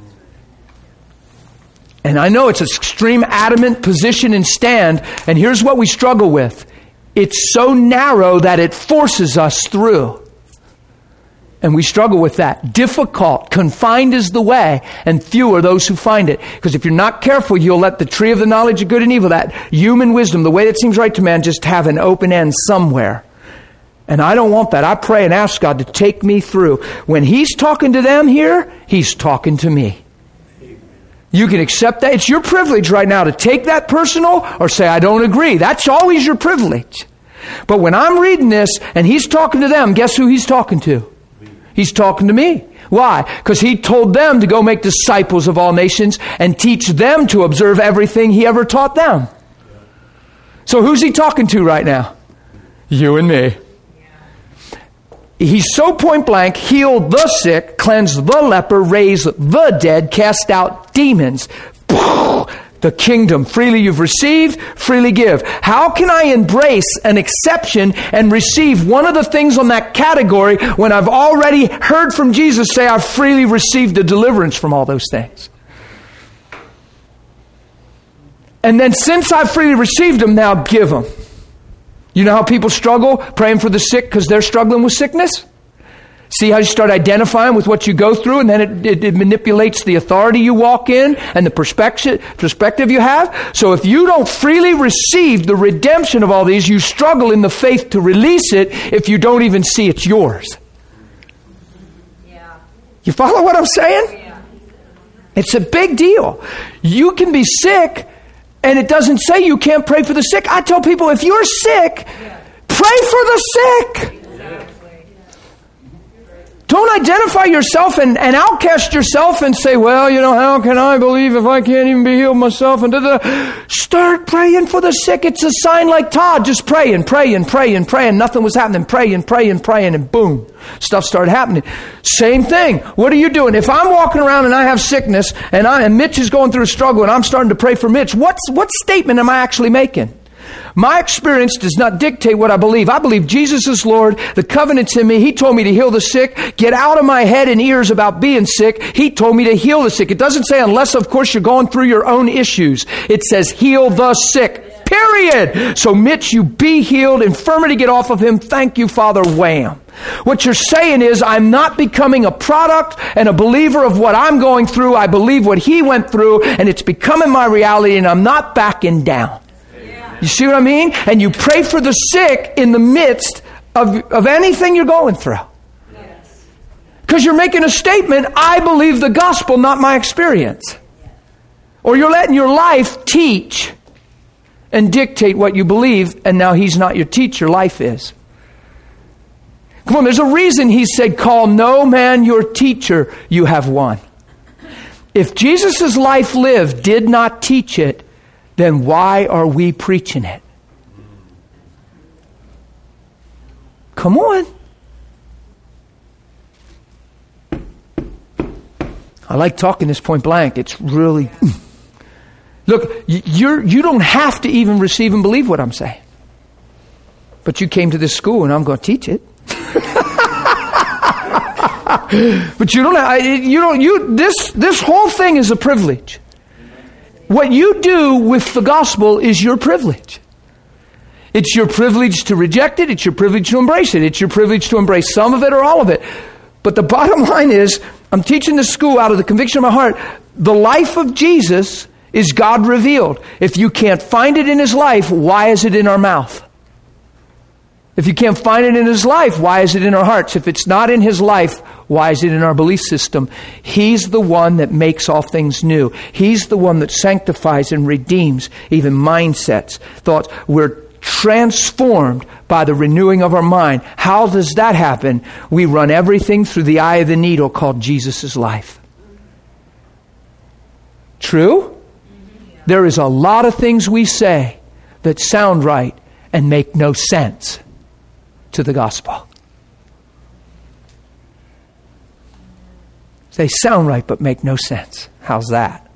And I know it's an extreme adamant position and stand, and here's what we struggle with. It's so narrow that it forces us through. And we struggle with that. Difficult, confined is the way, and few are those who find it. Because if you're not careful, you'll let the tree of the knowledge of good and evil, that human wisdom, the way that seems right to man, just have an open end somewhere. And I don't want that. I pray and ask God to take me through. When He's talking to them here, He's talking to me. You can accept that. It's your privilege right now to take that personal or say, I don't agree. That's always your privilege. But when I'm reading this and He's talking to them, guess who He's talking to? He's talking to me. Why? Because He told them to go make disciples of all nations and teach them to observe everything He ever taught them. So who's He talking to right now? You and me. He's so point blank, heal the sick, cleanse the leper, raise the dead, cast out demons. The kingdom, freely you've received, freely give. How can I embrace an exception and receive one of the things on that category when I've already heard from Jesus say I've freely received the deliverance from all those things? And then since I've freely received them, now give them. You know how people struggle praying for the sick because they're struggling with sickness? See how you start identifying with what you go through, and then it, it, it manipulates the authority you walk in and the perspective, perspective you have. So if you don't freely receive the redemption of all these, you struggle in the faith to release it if you don't even see it's yours. Yeah. You follow what I'm saying? Yeah. It's a big deal. You can be sick, and it doesn't say you can't pray for the sick. I tell people, if you're sick, yeah. pray for the sick. Don't identify yourself and, and outcast yourself and say, well, you know, how can I believe if I can't even be healed myself? And da, da. Start praying for the sick. It's a sign like Todd. Just pray and pray and pray and pray. And nothing was happening. Pray and pray and pray. And boom, stuff started happening. Same thing. What are you doing? If I'm walking around and I have sickness and, I, and Mitch is going through a struggle and I'm starting to pray for Mitch, what's, what statement am I actually making? My experience does not dictate what I believe. I believe Jesus is Lord. The covenant's in me. He told me to heal the sick. Get out of my head and ears about being sick. He told me to heal the sick. It doesn't say unless, of course, you're going through your own issues. It says heal the sick. Period. So, Mitch, you be healed. Infirmity, get off of him. Thank you, Father. Wham. What you're saying is I'm not becoming a product and a believer of what I'm going through. I believe what He went through, and it's becoming my reality, and I'm not backing down. You see what I mean? And you pray for the sick in the midst of, of anything you're going through. Because you're making a statement, I believe the gospel, not my experience. Or you're letting your life teach and dictate what you believe, and now He's not your teacher, life is. Come on, there's a reason He said, call no man your teacher, you have one. If Jesus' life lived did not teach it, then why are we preaching it? Come on. I like talking this point blank. It's really... Look, you're, you don't have to even receive and believe what I'm saying. But you came to this school and I'm going to teach it. But you don't have, you don't, you, this, this whole thing is a privilege. What you do with the gospel is your privilege. It's your privilege to reject it. It's your privilege to embrace it. It's your privilege to embrace some of it or all of it. But the bottom line is, I'm teaching this school out of the conviction of my heart. The life of Jesus is God revealed. If you can't find it in His life, why is it in our mouth? If you can't find it in His life, why is it in our hearts? If it's not in His life, why is it in our belief system? He's the one that makes all things new. He's the one that sanctifies and redeems even mindsets, thoughts. We're transformed by the renewing of our mind. How does that happen? We run everything through the eye of the needle called Jesus' life. True? There is a lot of things we say that sound right and make no sense to the gospel. They sound right but make no sense. How's that?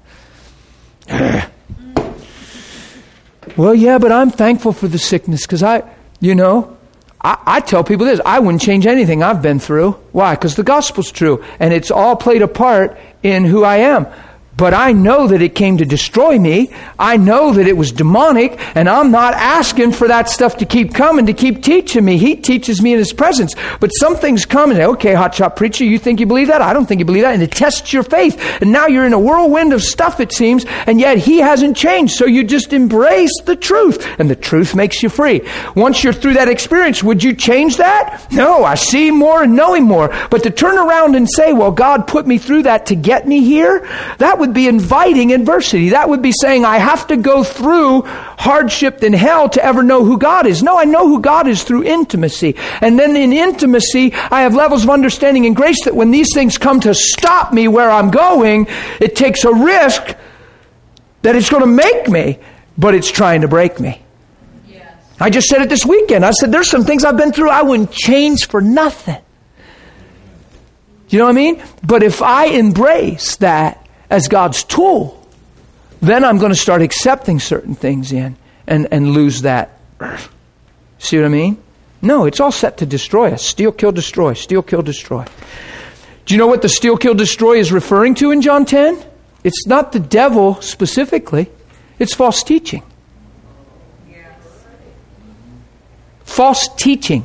Well, yeah, but I'm thankful for the sickness because I, you know, I, I tell people this. I wouldn't change anything I've been through. Why? Because the gospel's true and it's all played a part in who I am. But I know that it came to destroy me. I know that it was demonic, and I'm not asking for that stuff to keep coming, to keep teaching me. He teaches me in His presence. But some things come and say, okay, hotshot preacher, you think you believe that? I don't think you believe that. And it tests your faith. And now you're in a whirlwind of stuff, it seems, and yet He hasn't changed. So you just embrace the truth, and the truth makes you free. Once you're through that experience, would you change that? No, I see more and knowing more. But to turn around and say, well, God put me through that to get me here, that would be inviting adversity. That would be saying I have to go through hardship and hell to ever know who God is. No, I know who God is through intimacy. And then in intimacy, I have levels of understanding and grace that when these things come to stop me where I'm going, it takes a risk that it's going to make me, but it's trying to break me. Yes. I just said it this weekend. I said, there's some things I've been through I wouldn't change for nothing. You know what I mean? But if I embrace that as God's tool, then I'm going to start accepting certain things in and, and lose that. See what I mean? No, it's all set to destroy us. Steal, kill, destroy. Steal, kill, destroy. Do you know what the steal, kill, destroy is referring to in John ten? It's not the devil specifically. It's false teaching. Yes. False teaching.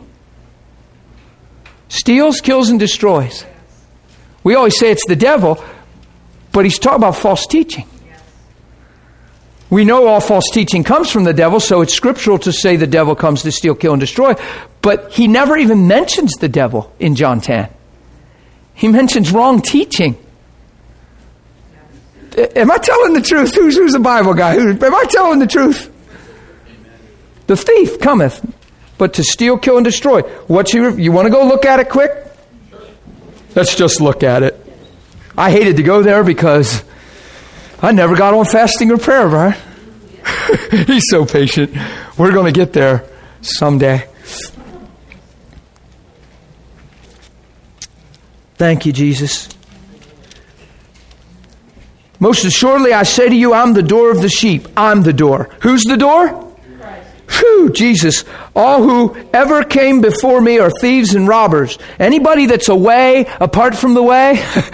Steals, kills, and destroys. We always say it's the devil, but he's talking about false teaching. Yes. We know all false teaching comes from the devil, so it's scriptural to say the devil comes to steal, kill, and destroy. But he never even mentions the devil in John ten. He mentions wrong teaching. Yes. Am I telling the truth? Who's, who's a Bible guy? Who, am I telling the truth? Amen. The thief cometh, but to steal, kill, and destroy. What's he, you want to go look at it quick? Let's just look at it. I hated to go there because I never got on fasting or prayer, right? He's so patient. We're going to get there someday. Thank you, Jesus. Most assuredly, I say to you, I'm the door of the sheep. I'm the door. Who's the door? Whew, Jesus. All who ever came before me are thieves and robbers. Anybody that's away, apart from the way,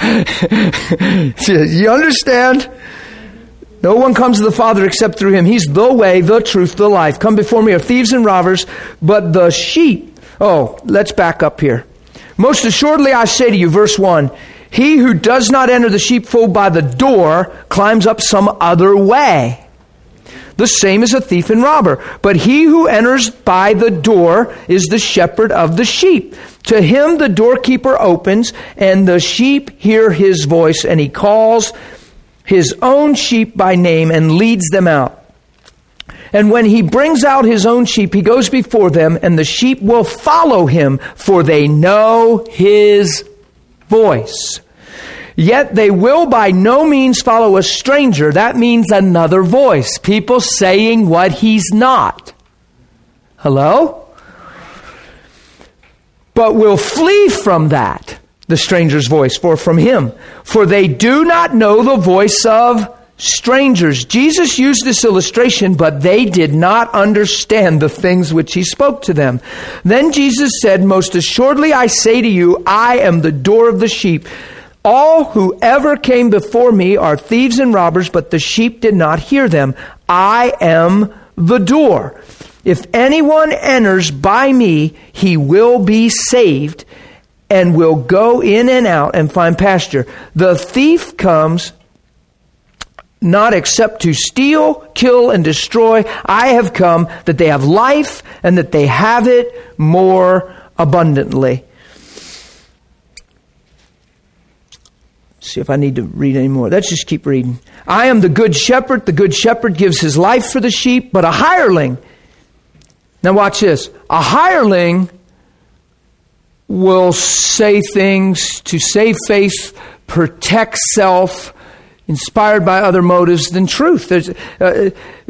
you understand? No one comes to the Father except through Him. He's the way, the truth, the life. Come before me are thieves and robbers, but the sheep. Oh, let's back up here. Most assuredly, I say to you, verse one, he who does not enter the sheepfold by the door climbs up some other way. The same as a thief and robber. But he who enters by the door is the shepherd of the sheep. To him the doorkeeper opens, and the sheep hear his voice, and he calls his own sheep by name and leads them out. And when he brings out his own sheep, he goes before them, and the sheep will follow him, for they know his voice. Yet they will by no means follow a stranger. That means another voice. People saying what he's not. Hello? But will flee from that, the stranger's voice, for from him. For they do not know the voice of strangers. Jesus used this illustration, but they did not understand the things which he spoke to them. Then Jesus said, most assuredly I say to you, I am the door of the sheep. All who ever came before me are thieves and robbers, but the sheep did not hear them. I am the door. If anyone enters by me, he will be saved and will go in and out and find pasture. The thief comes not except to steal, kill, and destroy. I have come that they have life and that they have it more abundantly. See if I need to read any more. Let's just keep reading. I am the good shepherd. The good shepherd gives his life for the sheep, but a hireling. Now watch this. A hireling will say things to save face, protect self, inspired by other motives than truth. There's, uh,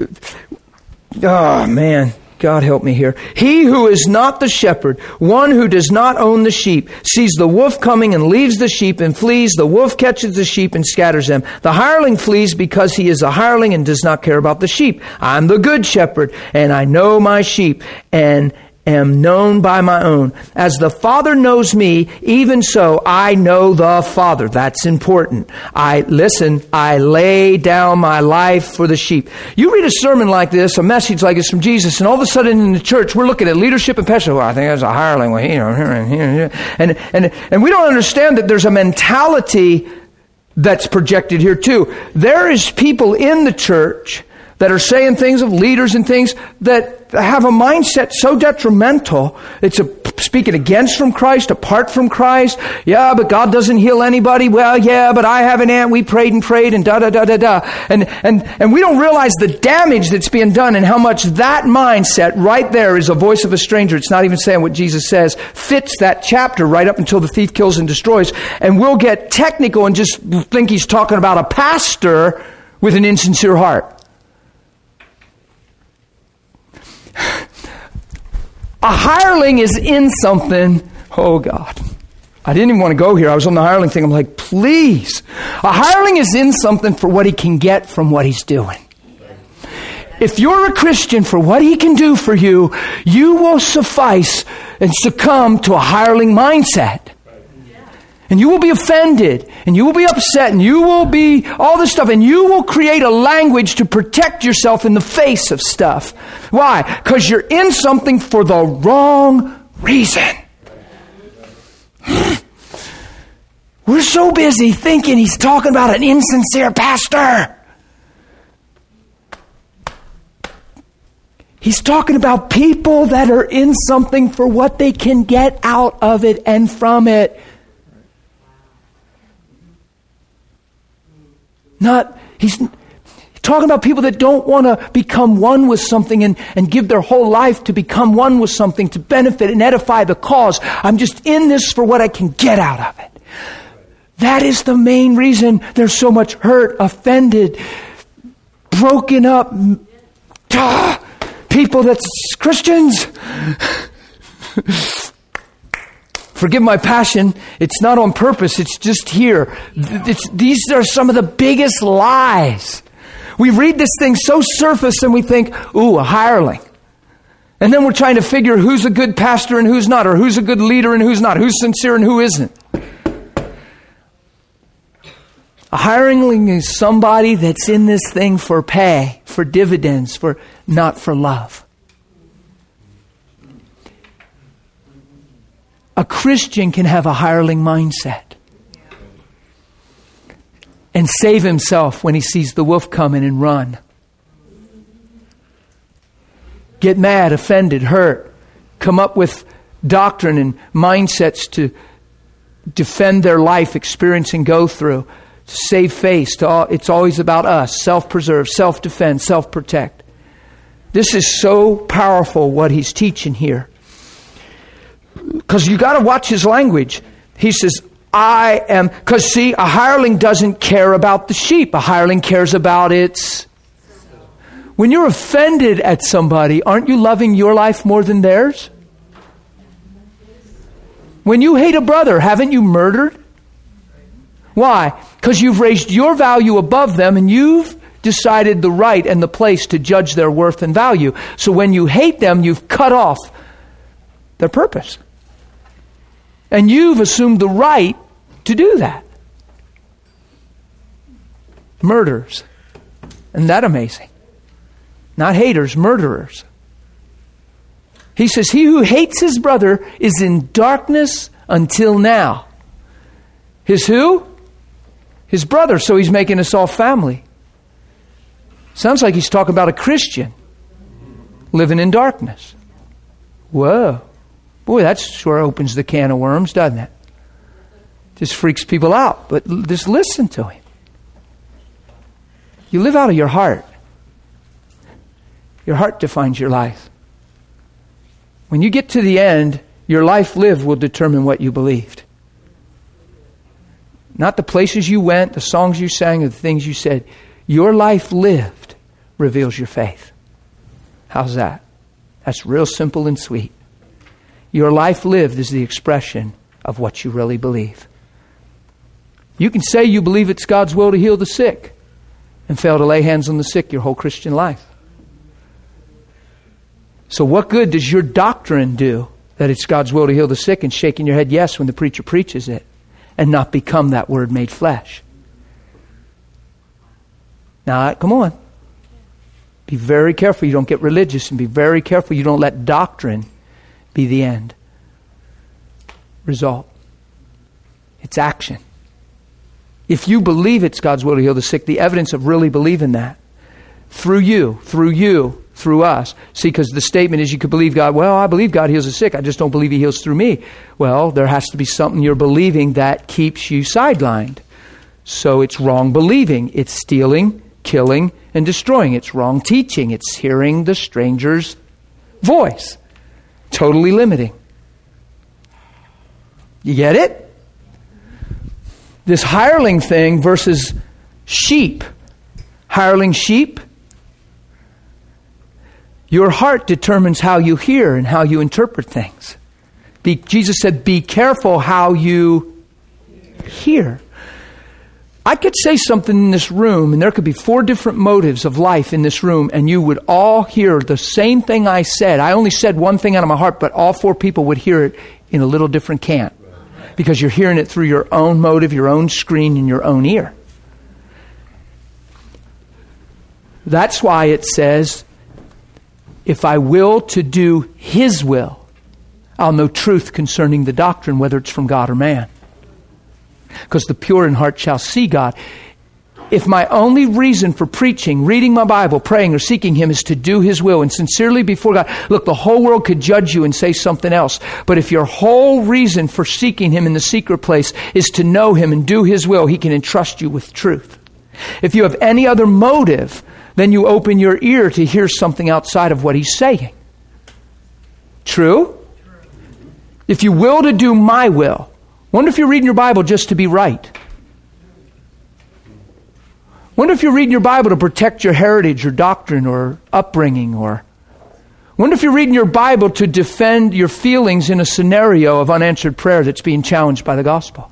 oh, man. God help me here. He who is not the shepherd, one who does not own the sheep, sees the wolf coming and leaves the sheep and flees. The wolf catches the sheep and scatters them. The hireling flees because he is a hireling and does not care about the sheep. I'm the good shepherd, and I know my sheep, and am known by my own. As the Father knows me, even so I know the Father. That's important. I, listen, I lay down my life for the sheep. You read a sermon like this, a message like this from Jesus, and all of a sudden in the church, we're looking at leadership and pastor. Well, I think that's a hireling. Well, here, here, here, here. And, and, and we don't understand that there's a mentality that's projected here too. There is people in the church that are saying things of leaders and things that have a mindset so detrimental. It's a speaking against from Christ, apart from Christ. Yeah, but God doesn't heal anybody. Well, yeah, but I have an aunt. We prayed and prayed and da da da da da. And and and we don't realize the damage that's being done and how much that mindset right there is a voice of a stranger. It's not even saying what Jesus says. Fits that chapter right up until the thief kills and destroys. And we'll get technical and just think he's talking about a pastor with an insincere heart. A hireling is in something. Oh, God. I didn't even want to go here. I was on the hireling thing. I'm like, please. A hireling is in something for what he can get from what he's doing. If you're a Christian, for what he can do for you, you will suffice and succumb to a hireling mindset. And you will be offended, and you will be upset, and you will be all this stuff, and you will create a language to protect yourself in the face of stuff. Why? Because you're in something for the wrong reason. We're so busy thinking he's talking about an insincere pastor. He's talking about people that are in something for what they can get out of it and from it. Not, he's talking about people that don't want to become one with something and, and give their whole life to become one with something, to benefit and edify the cause. I'm just in this for what I can get out of it. That is the main reason there's so much hurt, offended, broken up, ah, people that's Christians. Forgive my passion. It's not on purpose. It's just here. It's, these are some of the biggest lies. We read this thing so surface and we think, ooh, a hireling. And then we're trying to figure who's a good pastor and who's not, or who's a good leader and who's not, who's sincere and who isn't. A hireling is somebody that's in this thing for pay, for dividends, for not for love. A Christian can have a hireling mindset and save himself when he sees the wolf coming and run. Get mad, offended, hurt, come up with doctrine and mindsets to defend their life, experience and go through, to save face. To all, it's always about us, self-preserve, self-defend, self-protect. This is so powerful what he's teaching here. Because you got to watch his language. He says, I am, because see, a hireling doesn't care about the sheep. A hireling cares about its. When you're offended at somebody, aren't you loving your life more than theirs? When you hate a brother, haven't you murdered? Why? Because you've raised your value above them and you've decided the right and the place to judge their worth and value. So when you hate them, you've cut off their purpose. And you've assumed the right to do that. Murderers. Isn't that amazing? Not haters, murderers. He says, he who hates his brother is in darkness until now. His who? His brother. So he's making us all family. Sounds like he's talking about a Christian living in darkness. Whoa. Boy, that sure opens the can of worms, doesn't it? Just freaks people out. But just listen to him. You live out of your heart. Your heart defines your life. When you get to the end, your life lived will determine what you believed. Not the places you went, the songs you sang, or the things you said. Your life lived reveals your faith. How's that? That's real simple and sweet. Your life lived is the expression of what you really believe. You can say you believe it's God's will to heal the sick and fail to lay hands on the sick your whole Christian life. So what good does your doctrine do that it's God's will to heal the sick and shaking your head yes when the preacher preaches it and not become that word made flesh? Now, come on. Be very careful you don't get religious, and be very careful you don't let doctrine be the end result. It's action. If you believe it's God's will to heal the sick, the evidence of really believing that through you, through you, through us. See, because the statement is you could believe God, well, I believe God heals the sick. I just don't believe He heals through me. Well, there has to be something you're believing that keeps you sidelined. So it's wrong believing. It's stealing, killing, and destroying. It's wrong teaching. It's hearing the stranger's voice. Totally limiting. You get it? This hireling thing versus sheep. Hireling sheep. Your heart determines how you hear and how you interpret things. Be, Jesus said, be careful how you hear. I could say something in this room, and there could be four different motives of life in this room, and you would all hear the same thing I said. I only said one thing out of my heart, but all four people would hear it in a little different cant. Because you're hearing it through your own motive, your own screen, and your own ear. That's why it says, if I will to do His will, I'll know truth concerning the doctrine, whether it's from God or man. Because the pure in heart shall see God. If my only reason for preaching, reading my Bible, praying, or seeking Him is to do His will and sincerely before God, look, the whole world could judge you and say something else. But if your whole reason for seeking Him in the secret place is to know Him and do His will, He can entrust you with truth. If you have any other motive, then you open your ear to hear something outside of what He's saying. True? If you will to do my will, wonder if you're reading your Bible just to be right. Wonder if you're reading your Bible to protect your heritage or doctrine or upbringing, or wonder if you're reading your Bible to defend your feelings in a scenario of unanswered prayer that's being challenged by the gospel.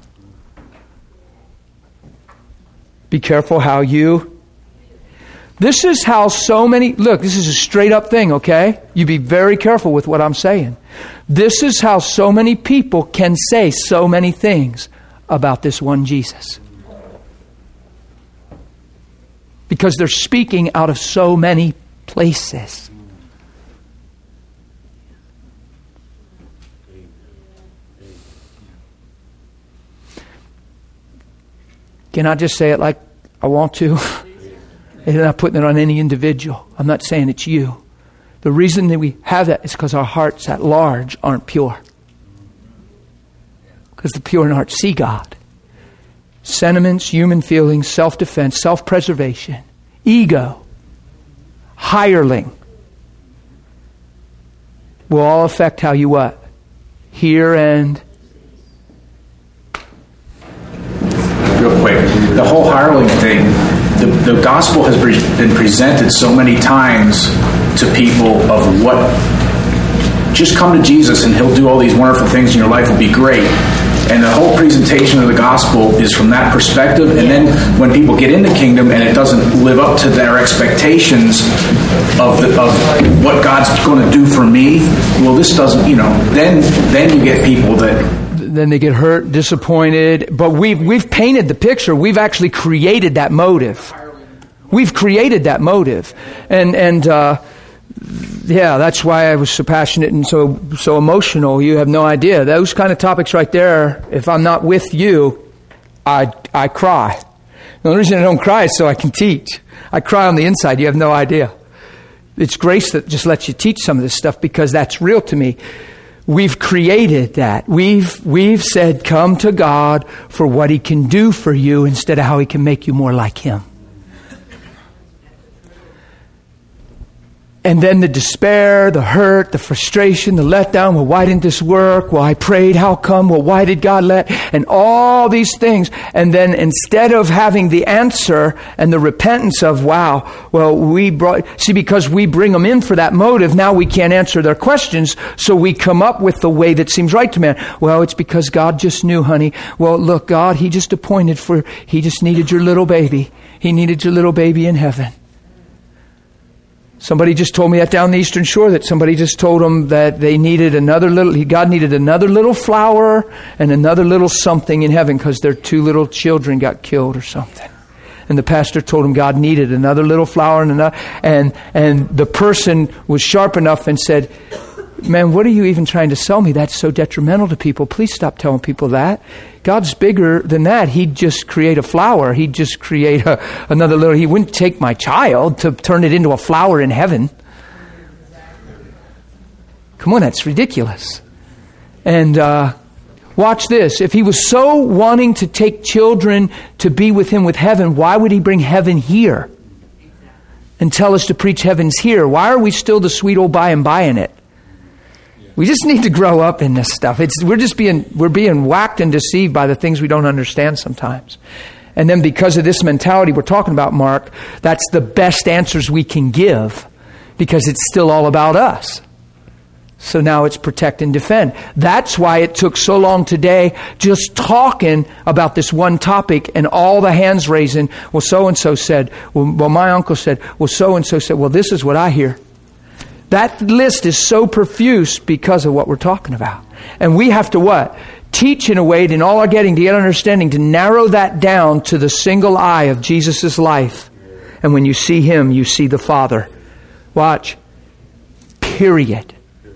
Be careful how you... This is how so many... Look, this is a straight up thing, okay? You be very careful with what I'm saying. This is how so many people can say so many things about this one Jesus. Because they're speaking out of so many places. Can I just say it like I want to? And I'm not putting it on any individual. I'm not saying it's you. The reason that we have that is because our hearts at large aren't pure. Because the pure in heart see God. Sentiments, human feelings, self-defense, self-preservation, ego, hireling will all affect how you what? Hear and... Real quick, the whole hireling thing, the, the gospel has been presented so many times to people of what, just come to Jesus and He'll do all these wonderful things and your life will be great. And the whole presentation of the gospel is from that perspective. And then when people get in the kingdom and it doesn't live up to their expectations of the, of what God's going to do for me, well, this doesn't, you know, then then you get people that... Then they get hurt, disappointed. But we've, we've painted the picture. We've actually created that motive. We've created that motive. And, and, uh, yeah, that's why I was so passionate and so so emotional. You have no idea. Those kind of topics right there, if I'm not with you, I I cry. The only reason I don't cry is so I can teach. I cry on the inside. You have no idea. It's grace that just lets you teach some of this stuff because that's real to me. We've created that. We've we've said, come to God for what He can do for you instead of how He can make you more like Him. And then the despair, the hurt, the frustration, the letdown. Well, why didn't this work? Well, I prayed. How come? Well, why did God let? And all these things. And then instead of having the answer and the repentance of, wow, well, we brought, see, because we bring them in for that motive, now we can't answer their questions. So we come up with the way that seems right to man. Well, it's because God just knew, honey. Well, look, God, He just appointed for, He just needed your little baby. He needed your little baby in heaven. Somebody just told me that down the Eastern Shore, that somebody just told them that they needed another little, God needed another little flower and another little something in heaven because their two little children got killed or something. And the pastor told him God needed another little flower and another, and, and the person was sharp enough and said, man, what are you even trying to sell me? That's so detrimental to people. Please stop telling people that. God's bigger than that. He'd just create a flower. He'd just create a, another little... He wouldn't take my child to turn it into a flower in heaven. Come on, that's ridiculous. And uh, watch this. If He was so wanting to take children to be with Him with heaven, why would He bring heaven here and tell us to preach heaven's here? Why are we still the sweet old by and by in it? We just need to grow up in this stuff. It's, we're just being, we're being whacked and deceived by the things we don't understand sometimes. And then because of this mentality we're talking about, Mark, that's the best answers we can give because it's still all about us. So now it's protect and defend. That's why it took so long today just talking about this one topic and all the hands raising. Well, so-and-so said, well, well my uncle said, well, so-and-so said, well, this is what I hear. That list is so profuse because of what we're talking about. And we have to what? Teach in a way, in all our getting, to get understanding, to narrow that down to the single eye of Jesus' life. And when you see Him, you see the Father. Watch. Period.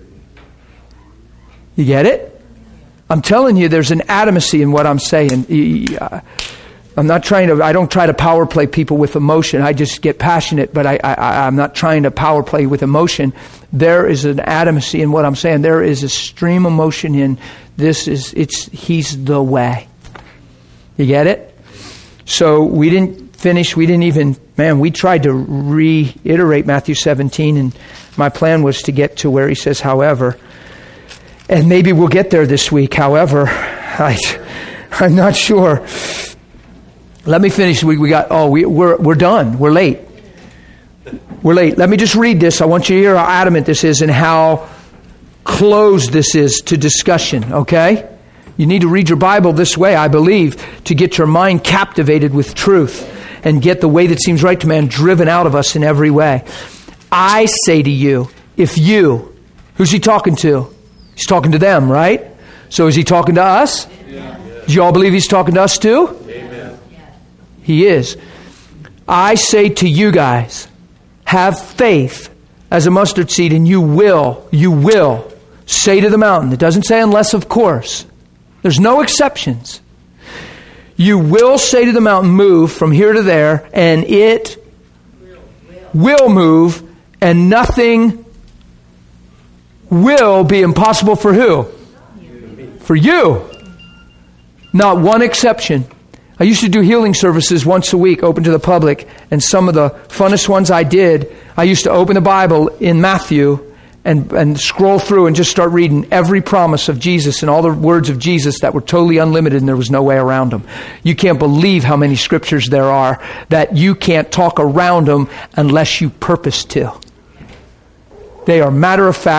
You get it? I'm telling you, there's an adamancy in what I'm saying. I'm not trying to, I don't try to power play people with emotion. I just get passionate, but I, I, I'm not trying to power play with emotion. There is an adamancy in what I'm saying. There is extreme emotion in this is, it's, He's the way. You get it? So we didn't finish, we didn't even, man, we tried to reiterate Matthew seventeen, and my plan was to get to where He says, however, and maybe we'll get there this week. However, I, I'm not sure. Let me finish. We, we got, oh, we, we're, we're done. We're late. We're late. Let me just read this. I want you to hear how adamant this is and how closed this is to discussion, okay? You need to read your Bible this way, I believe, to get your mind captivated with truth and get the way that seems right to man driven out of us in every way. I say to you, if you, who's He talking to? He's talking to them, right? So is He talking to us? Yeah. Do you all believe He's talking to us too? He is. I say to you guys, have faith as a mustard seed, and you will, you will say to the mountain. It doesn't say unless, of course. There's no exceptions. You will say to the mountain, move from here to there, and it will move, and nothing will be impossible for who? For you. Not one exception. I used to do healing services once a week, open to the public, and some of the funnest ones I did, I used to open the Bible in Matthew and, and scroll through and just start reading every promise of Jesus and all the words of Jesus that were totally unlimited and there was no way around them. You can't believe how many scriptures there are that you can't talk around them unless you purpose to. They are matter of fact,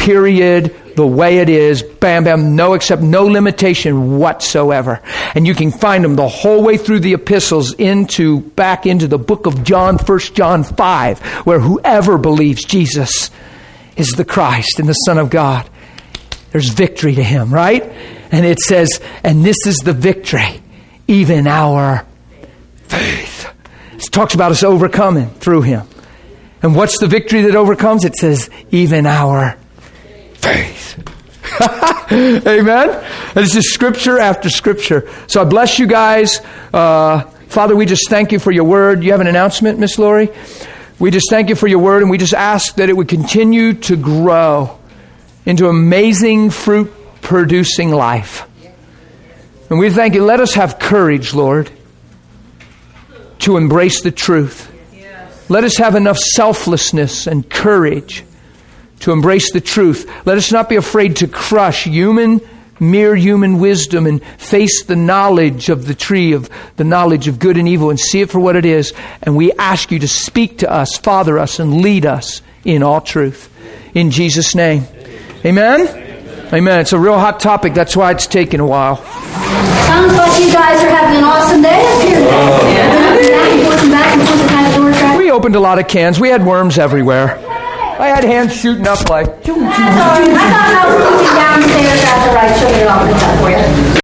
period, the way it is, bam, bam, no except, no limitation whatsoever. And you can find them the whole way through the epistles into, back into the book of John, First John five, where whoever believes Jesus is the Christ and the Son of God, there's victory to him, right? And it says, and this is the victory, even our faith. It talks about us overcoming through him. And what's the victory that overcomes? It says, even our faith. Amen? And it's just scripture after scripture. So I bless you guys. Uh, Father, we just thank you for your word. You have an announcement, Miss Lori? We just thank you for your word, and we just ask that it would continue to grow into amazing fruit-producing life. And we thank you. Let us have courage, Lord, to embrace the truth. Let us have enough selflessness and courage to embrace the truth. Let us not be afraid to crush human, mere human wisdom and face the knowledge of the tree of the knowledge of good and evil and see it for what it is. And we ask you to speak to us, father us, and lead us in all truth. In Jesus' name. Amen? Amen. Amen. It's a real hot topic. That's why it's taken a while. Sounds like you guys are having an awesome day up here. Back and forth and back and forth and kind of door track. We opened a lot of cans. We had worms everywhere. I had hands shooting up like... That's all right. I thought I was looking downstairs. That's all right. She'll get it off the top for you.